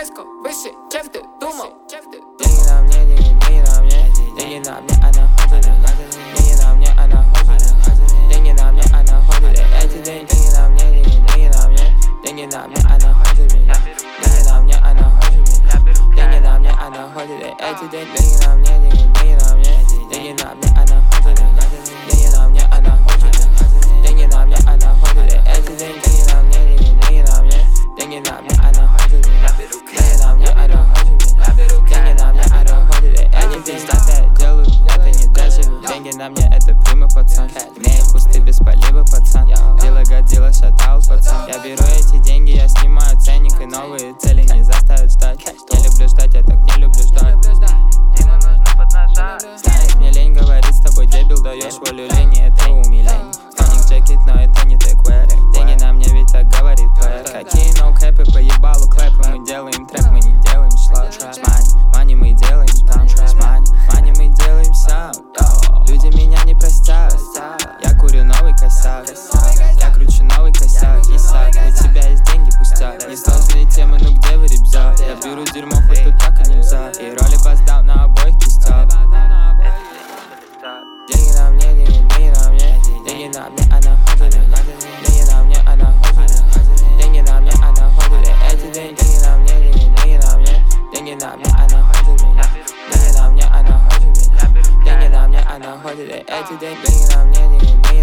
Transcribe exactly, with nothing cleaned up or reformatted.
резко выше, чем ты думал. Деньги на мне, деньги, деньги на мне. Деньги на мне, она хочет. Деньги на мне, она хочет. Деньги на мне, она хочет. Эти деньги на мне, деньги, деньги на мне. Деньги на мне, она хочет меня. Деньги на мне, она хочет меня. Деньги на мне, она хочет. Эти деньги на мне, деньги, деньги на мне. Деньги на мне, она хочет меня. Деньги на мне, она хочет меня. Деньги на мне, она хочет. Эти деньги на мне, деньги, деньги на мне. Деньги на мне, она хочет меня. Деньги на мне, она хочет меня. Деньги на мне, она хочет. Эти деньги я делаю, это не дешево. Деньги на мне, это прямой пацан. Не кусты без полива, пацан. Дело годило, шатал, пацан. Я беру эти деньги, я снимаю ценник. И новые цели не заставят ждать. Не люблю ждать, я так не люблю ждать. Ему нужно поднажать. Знаешь, мне лень говорить с тобой, дебил, даешь волю лени, это умиление. Тоник джекет, но это не тэквэр. Деньги на мне, ведь так говорит плеер. Какие ноу-кэпы, поебалу клэпы. Мы делаем трэп, мы не делаем шлак. Смань, мани мы делаем спам. Смань, мани мы делаем сам. Люди меня не простят. Я курю новый косяк. Я кручу новый косяк. Исак, у тебя есть деньги, пустяк. Несложные темы, ну где вы, ребят? Я беру дерьмо, хоть тут так и нельзя. И роли бастал на обоих кистях. Деньги на мне, деньги, деньги на мне. Деньги на мне, она хочет. Деньги на мне, она хочет. Деньги на мне, она хочет. Эти деньги на мне, деньги, деньги на мне. Деньги на мне, она хочет меня. Деньги на мне, она хочет меня. Деньги на мне, она хочет. Эти деньги на мне, деньги, деньги